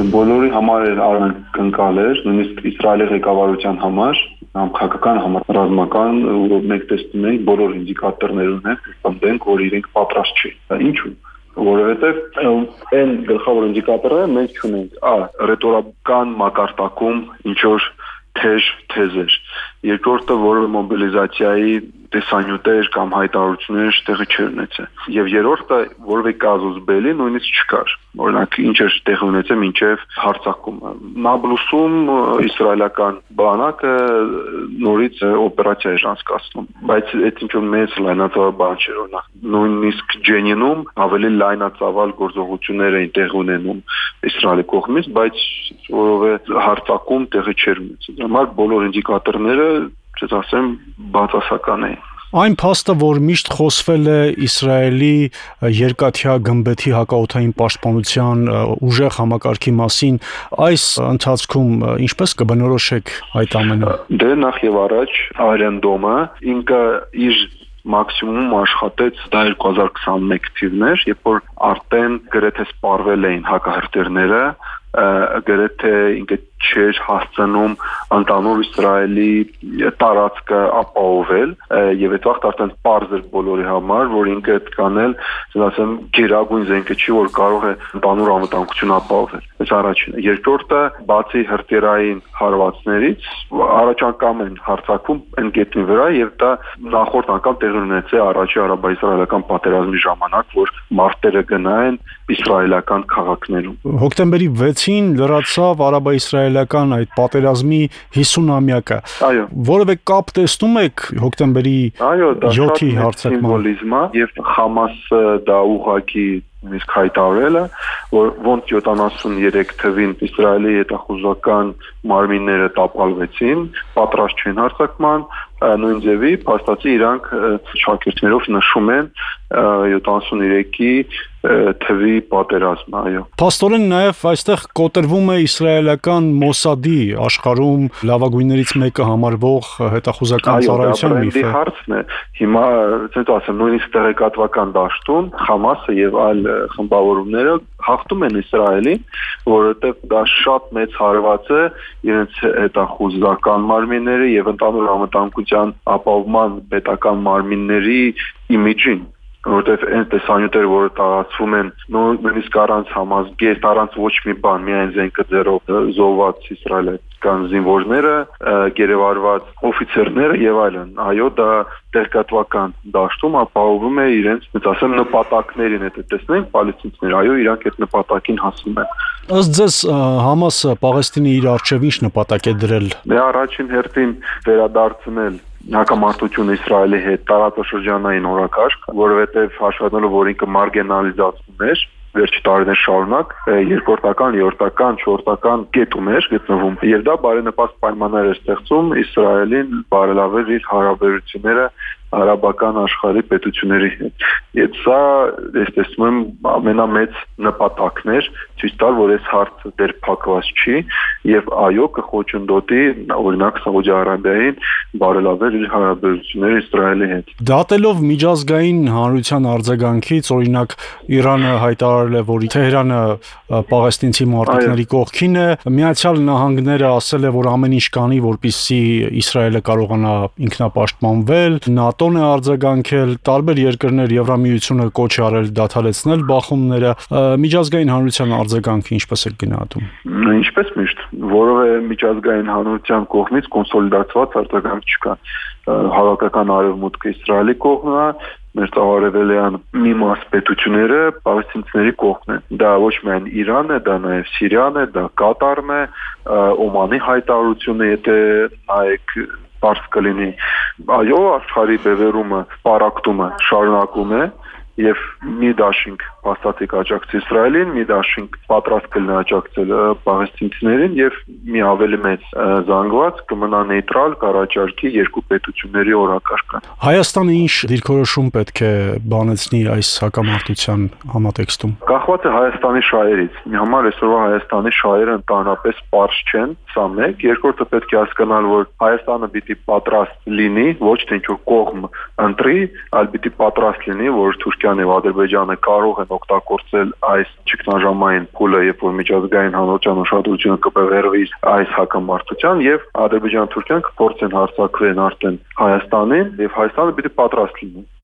բոլորի համար էր ակնկալ էր, նույնիսկ Իսրայելի ղեկավարության համար, քաղաքական համար, ռազմական, որ մենք տեսնում ենք բոլոր ինդիկատորներ ունենք, պնդենք, որ իրենք պատրաստ չի։ Ինչու՞։ Որովհետև այն գլխավոր ինդիկատորները մենք չունենք, ռետորիկական մակարդակում ինչ որ թեզեր։ Երկրորդը, որը մոբիլիզացիայի տեսանյութեր կամ հայտարարություններ տեղի չէր ունեցել։ Եվ երրորդը, որևէ կազուս բելի նույնիսկ չկար։ Օրինակ, ինչ էր տեղի ունեցել մինչև հարձակումը։ Նաբլուսում իսրայելական բանակը նորից օպերացիա էր անցկացնում, բայց այդ ինչ որ մեծ լայնածավալ բան չէր, օրինակ նույնիսկ Ջենինում ավելի լայնածավալ գործողություններ էին տեղի ունենում Իսրայելի կողմից, բայց որովհետև հարձակում տեղի չէր ունեցել։ Համար բոլոր ինդիկատորները ասեմ բացասական էին։ Այն փաստը, որ միշտ խոսվել է Իսրայելի երկաթյա գմբեթի հակաօդային պաշտպանության ուժեղ համակարգի մասին, այս ընթացքում ինչպես կբնորոշեք այդ ամենը։ Դե նախ եւ առաջ Iron Dome-ը ինքը իր մաքսիմում աշխատեց 2021 թիվներ, երբ որ արդեն գրեթե սպառվել էին հակահրթիռները, գրեթե ինքը չէր հասցնում ընդանուր Իսրայելի տարածքը ապահովել եւ այդ վաղտ արդեն պարզ էր բոլորի համար, որ ինքը այդ կանել, ասեմ, գերագույն զենքը չի, որ կարող է ընդանուր անվտանգություն ապահովել։ Այս առաջինը։ Երկրորդը, բացի հրթիռային հարվածներից, առաջ անգամ են հարձակվում այն գետնի վրա եւ դա նախորդ անգամ տեղի ունեցել առաջի արաբա-իսրայելական պատերազմի ժամանակ, որ մարտերը գնային իսրայելական քաղաքներում։ Հոկտեմբերի 6-ին լրացավ արաբա-իսրայելական այդ պատերազմի 50-ամյակը։ Այո։ Որևէ կապ տեսնում եք հոկտեմբերի 7-ի հարձակման։ Եվ Համասը դա ուղղակի իսկ հայտարարել է, որ ոնց 73 թվին Իսրայելի հետախուզական մարմինները տապալվեցին, պատրաստ չեն հարձակման, նույն ձևի փաստացի իրանք շակերտներով նշում են 73-ի թվի պատերազմը, այո։ Փաստորեն նաև այստեղ կոտրվում է իսրայելական Մոսադի աշխարհում լավագույններից մեկը համարվող հետախուզական ծառայության միֆը։ Այո, դա հարցն է։ Հիմա, ասեմ, նույնիսկ տեղեկատվական դաշտում Համասը եւ այլ խմբավորումները հաղթում են Իսրայելին, որովհետև դա շատ մեծ հարված է իրենց հետախուզական մարմինների եւ ընդհանուր անվտանգության ապահովման պետական մարմինների իմիջին, որովհետև այն տեսանյութերը, որը տարածվում են նույնիսկ առանց համազգեստ, առանց ոչ մի բան, միայն զենքը ձեռով զոհված իսրայելական զինվորները, գերեվարված օֆիցերները եւ այլն, այո, դա տեղեկատվական դաշտում ապահովում է իրենց, ասեմ, նպատակներին, եթե տեսնենք պալեստինցիներ, այո, իրանք այդ նպատակին հասնում են։ Ըստ ձեզ Համասը Պաղեստինի իր առջև ինչ նպատակ է դրել։ Դե առաջին հերթին վերադարձնել հակամարտությունը Իսրայելի հետ տարածաշրջանային օրակարգ, որովհետև հաշվառելով, որ ինքը մարգենալիզացվում էր վերջի տարիներ շարունակ, երկրորդական, երրորդական, չորրորդական կետում էր գտնվում, եւ դա բարենպաստ պայմաններ է ստեղծում Իսրայելին բարելավել իր հարաբերությունները արաբական աշխարհի պետությունների հետ։ Եվ սա, ես տեսնում եմ, ամենամեծ նպատակն էր ցույց տալ, որ այս հարցը դեռ փակված չի եւ այո կխոչընդոտի օրինակ Սաուդի Արաբիային բարելավել իր հարաբերությունները Իսրայելի հետ։ Դատելով միջազգային հանրության արձագանքից, օրինակ Իրանը հայտարարել է, որ Թեհրանը պաղեստինցի մարտիկների կողքին է, Միացյալ Նահանգները ասել է, որ ամեն ինչ կանի, որպեսզի Իսրայելը կարողանա ինքնապաշտպանվել, ՆԱՏՕ-ն է արձագանքել, տարբեր երկրներ Եվրամիությունը կոչ է արել դադարեցնել բախումները, միջազգային հանրության արձագանքը ինչպես է գնահատում։ Ինչպես միշտ, որովհետեւ միջազգային հանրության կողմից կոնսոլիդացված արձագանք չկա։ Հավաքական արևմուտքը Իսրայելի կողմն է, մերձարևելյան մի մաս պետությունները պաղեստինցիների կողմն են։ Դա ոչ միայն Իրանն է, դա նաև Սիրիան է, դա Կատարն է, Օմանի հայտարարությունը, եթե նայեք բարձ կլինի։ Այո, աշխարհի բևեռումը, պարակտումը շարունակում է եւ մի դաշինք փաստացի աջակցի Իսրայելին, մի դաշինք պատրաստ կլինի աջակցել պաղեստինցիներին եւ մի ավելի մեծ զանգված կմնա նեյտրալ կառաջարկի երկու պետությունների օրակարգը։ Հայաստանը ինչ դիրքորոշում պետք է բանեցնի այս հակամարտության համատեքստում։ Կախված է Հայաստանի շահերից։ Մի համար այսօրվա Հայաստանի շահերը ընդհանրապես պարզ չեն, սա մեկ, երկրորդը պետք է հասկանալ, որ Հայաստանը պիտի պատրաստ լինի, ոչ թե ինչ որ կողմ ընտրի, այլ պիտի պատրաստ լինի, որ Թուրքիան եւ Ադրբեջանը կարող են օգտագործել այս ճգնաժամային փուլը, երբ որ միջազգային հանրության ուշադրությունը կբևեռվի այս հակամարտության եւ Ադրբեջան-Թուրքիան կփորձեն հարձակվեն արդեն Հայաստանին եւ Հայաստանը պիտի պատրաստ լինի։